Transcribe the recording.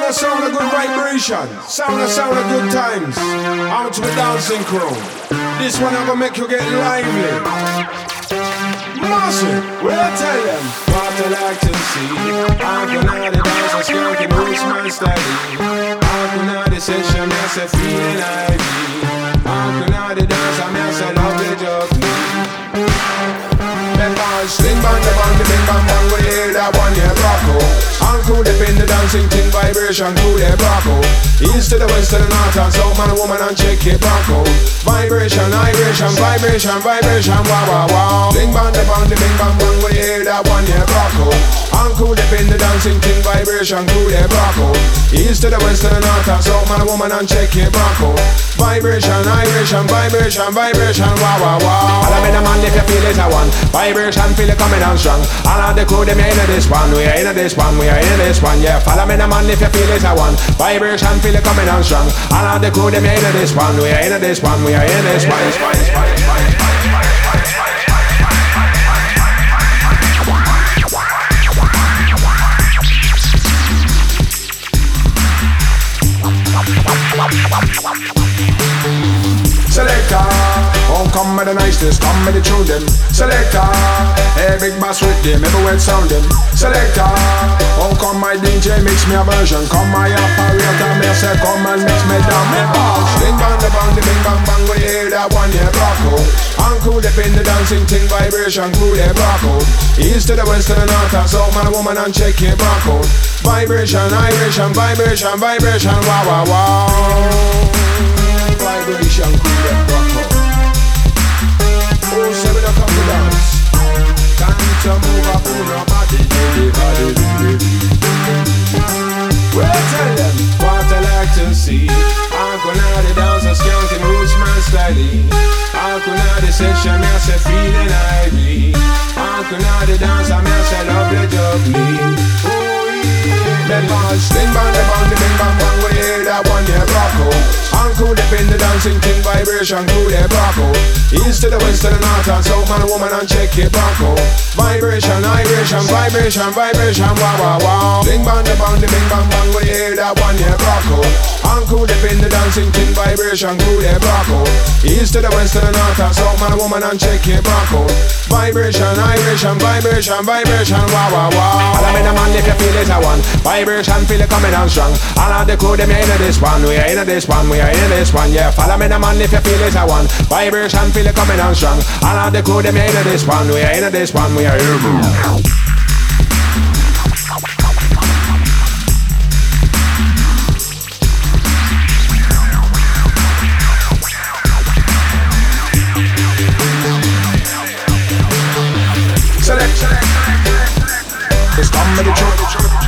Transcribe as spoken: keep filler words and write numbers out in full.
a sound of good vibration, sound a sound of good times. Out to the dancing crew. This one I'm gonna make you get lively. Massive, well I tell them what I like to see. I'm gonna the dance and skanking roots man steady. I'm gonna the session, I say feeling I be. I'm gonna the dance, I say love the joke me. Sling bang the bang the bing bang bang. We hear that one yeah Rocco. Uncle dip in the dancing thing vibration cool yeah Rocco. East to the west to the north and south man woman and check it Bronco. Vibration, vibration, vibration, vibration, wow wow wow. Sling bang the bang the bing bang bang. We hear that one yeah Rocco. Uncle dip in the dancing thing vibration cool yeah Rocco. East to the west to the north and south man woman and check it Bronco. Vibration, vibration, vibration, vibration, wow wow wow. All I'm in a man if you feel it I want. Vibration feel it coming on strong. All of the crew them in this one. We are in this one, we are in this one. Yeah, follow me the man if you feel it I want. Vibration feel it coming on strong. All of the crew them in this one. We are in this one, we are in this one. Selector, oh come with the niceness, come with the tune them. Selector, hey big bass with them, everywhere sound them. Selector, oh come my D J mix me a version. Come my operator, me say come and mix me down me balls. Ding bang the bang the bing bang bang, we hear that one yeah Rocco. Uncle dip in the dancing thing vibration, cool yeah Rocco. East to the west to the north and south man woman and check it Rocco. Vibration, vibration, vibration, vibration, wow wow wow. Vibration cool yeah Rocco. Oh seven o'clock to dance. Time to move up on your body, body, body, body. Well tell them what I like to see. I'm gonna the dance and skanking roots man steady. I'm gonna the session, I say feeling I be. I'm gonna the dance, I say lovely jubbly. Then ball, sling bang, the bang, the bing bang bang. We hear that one yeah Rocco. Uncle dip in the dancing king vibration cool yeah Rocco. East to the west to the north and south man woman and check it Bronco. Vibration, vibration, vibration, vibration, wow wow wow. Sling bang, the bang, the bing bang bang. We hear that one yeah Rocco. Uncle dip in the dancing king vibration cool yeah Rocco. East to the west to the north and south man woman and check it Bronco. Vibration, vibration, vibration, vibration, wow wow wow. All I'm in a man if you feel it I want. Vibration feel it coming on strong. All of the crew them in this one. We are in this one, we are in this one. Yeah, follow me the man if you feel it I want. Vibration feel it coming on strong. All of the crew them in this one. We are in this one, we are in this one. Select, select, select, select. It's come with the truth.